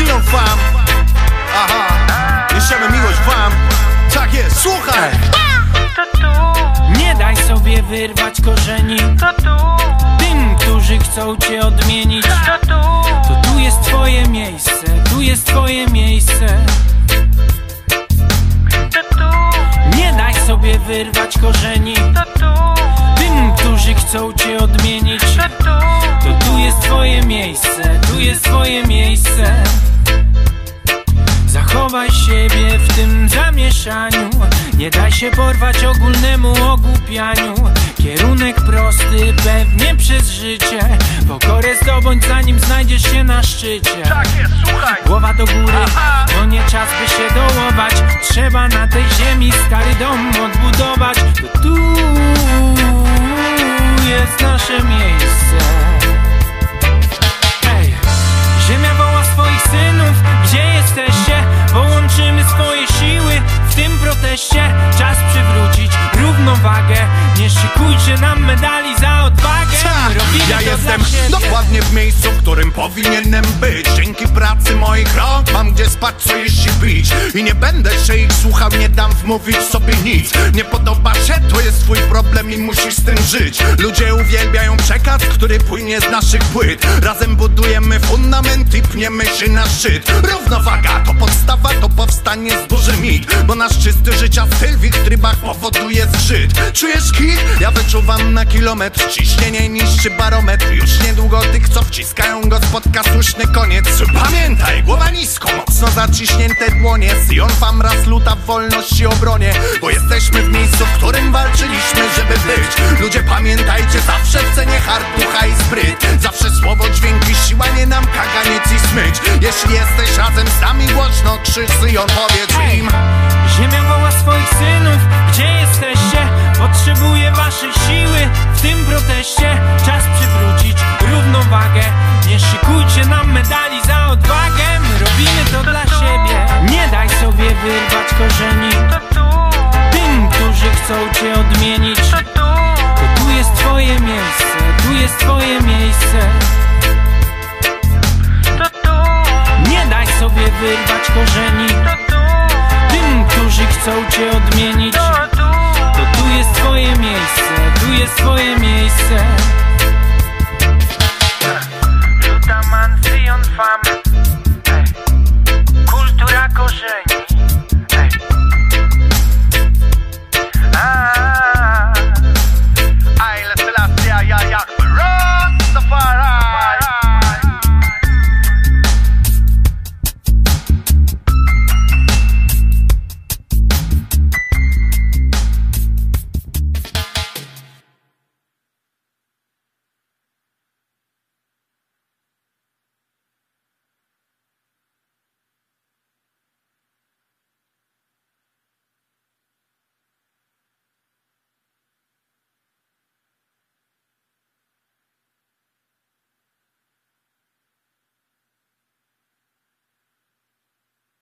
Sion fam. Aha, niesiemy miłość wam. Tak jest, słuchaj. Nie daj sobie wyrwać korzeni tym, którzy chcą cię odmienić. To tu jest twoje miejsce, tu jest twoje miejsce. Nie daj sobie wyrwać korzeni tym, którzy chcą cię odmienić. To tu jest twoje miejsce, tu jest twoje miejsce. Zachowaj siebie w tym zamieszaniu. Nie daj się porwać ogólnemu ogłupianiu. Kierunek prosty, pewnie przez życie. Pokorę zdobądź, zanim znajdziesz się na szczycie. Głowa do góry, to nie czas by się dołować. Trzeba na tej ziemi stary dom odbudować. To tu jest nasze miejsce. Hej, ziemia woła swoich synów, gdzie jesteście? Połączymy swoje siły w tym proteście. Czas przywrócić równowagę. Nie szykujcie nam medali za odwagę. Ja jestem dokładnie w miejscu, w którym powinienem być. Dzięki pracy moich rąk mam gdzie spać, co jeść i pić. I nie będę się ich słuchał, nie dam wmówić sobie nic. Nie podoba się, to jest twój problem i musisz z tym żyć. Ludzie uwielbiają przekaz, który płynie z naszych płyt. Razem budujemy fundament i pniemy się na szczyt. Równowaga to podstawa, to powstanie z duży mit. Bo nasz czysty życia styl w ich trybach powoduje zgrzyt. Czujesz hit? Ja wyczuwam na kilometr. Ciśnienie niszczy barometr. Już niedługo tych, co wciskają go, spotka słuszny koniec. Pamiętaj, głowa nisko, mocno zaciśnięte dłonie. Sion fam raz luta w wolności obronie. Bo jesteśmy w miejscu, w którym walczyliśmy, żeby być. Ludzie pamiętajcie, zawsze w cenie hard, ducha i spryt. Zawsze słowo, dźwięki, siła, nie nam kaganiec i smyć. Jeśli jesteś razem z nami, głośno krzycz Sion, powiedz im. Ziemia woła swoich synów, gdzie jesteście? Potrzebuję waszej siły w tym proteście. Czas przywrócić równowagę. Nie szykujcie nam medali za odwagę. My robimy to dla siebie. Nie daj sobie wyrwać korzeni tym, którzy chcą cię odmienić. To tu jest twoje miejsce, tu jest twoje miejsce. Nie daj sobie wyrwać korzeni tym, którzy chcą cię odmienić. To tu jest twoje miejsce, tu jest twoje miejsce.